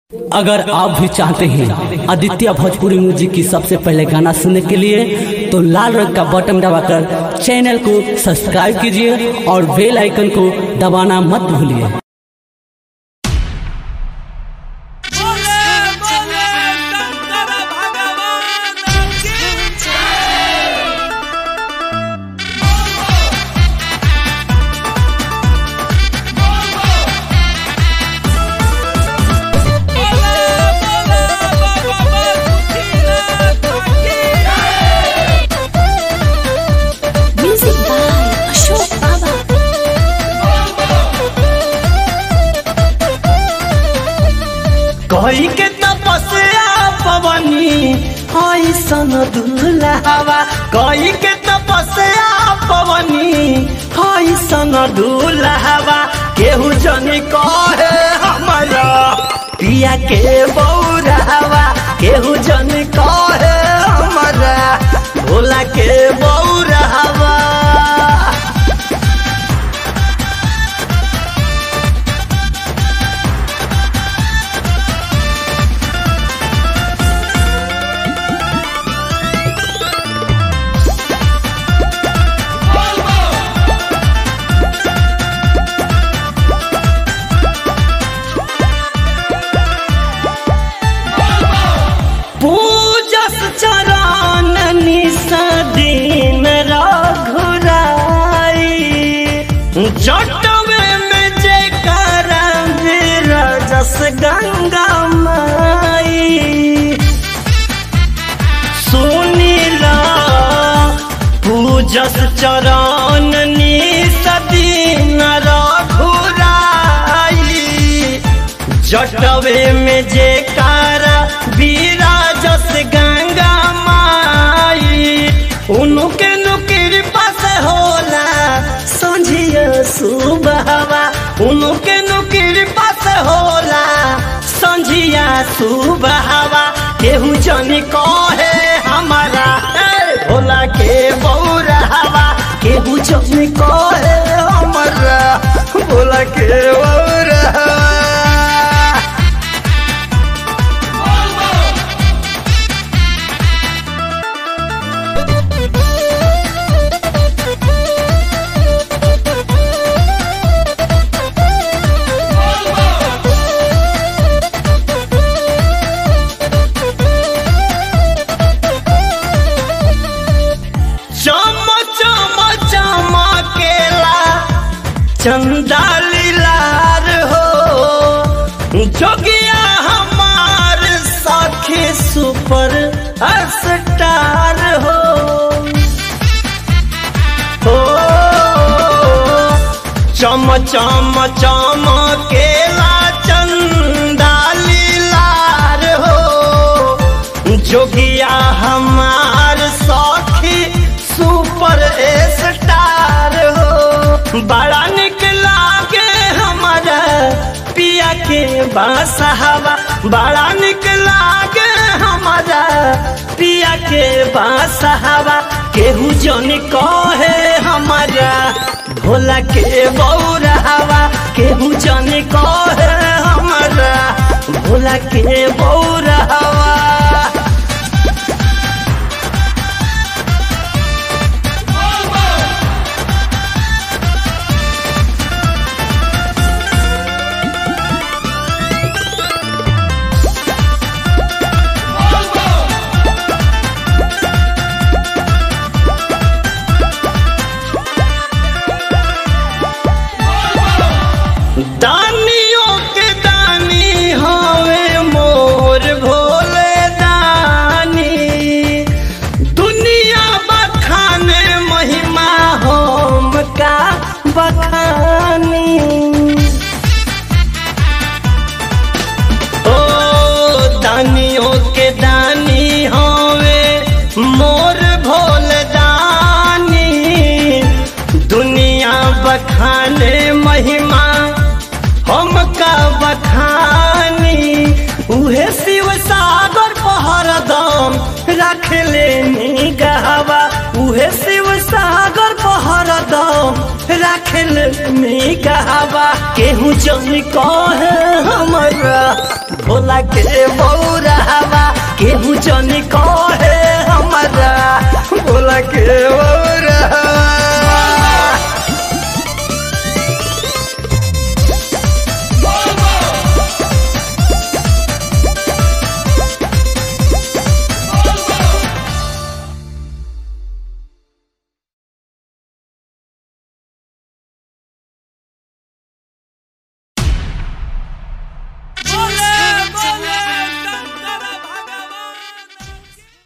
अगर आप भी चाहते हैं आदित्य भोजपुरी म्यूजिक की सबसे पहले गाना सुनने के लिए तो लाल रंग का बटन दबाकर चैनल को सब्सक्राइब कीजिए और बेल आइकन को दबाना मत भूलिए। कोई के तपस्या पवनी ऐसन दुल्हवा, कोई के तपस्या पवनी ऐसन दुल्हवा, केहू जनी कहे हमारा पिया के बौरहवा, केहू जनी कहे हमारा भोला के बौरहवा। पूजस चरण निसदीन रघुराई, जटवे में जेकर विरजस गंगा माई। सुनीला पूजस चरण निसदीन रघुराई, जटवे में जेकर विराजस गंगा माई। उनके कृपा से होला संझिया सुबहवा, उनके कृपा से होला संझिया सुबहवा, केहू जनी कहे हमारा भोला के बौरहवा, केहू जनी कहे हमारा भोला के बौरहवा। चंदा लीलार हो जोगिया हमार साथी सुपर स्टार हो, चम चम चमकेला चंदा लीलार हो, जोगिया हमार साथी सुपर स्टार हो। बड़ा निक लागे हमारा पिया के बांसहवा, बड़ा निक लागे हमारा पिया के बांसहवा, केहू जनी कहे हमारा भोला के बौरहवा, केहू जनी कहे हमारा भोला के बौरहवा। दानियों के दानी हवे मोर भोले दानी, दुनिया बखाने महिमा हम का बखानी। ओ दानियों के दानी हवे मोर भोले दानी, दुनिया बखाने महिमा हम का बखानी। उहे शिव सागर पहरदम रख लेनी गहवा, उहे शिव सागर पहरदम रख लेनी गहवा, केहू जनी कहे हमारा भोला के बौरावा केहू जनी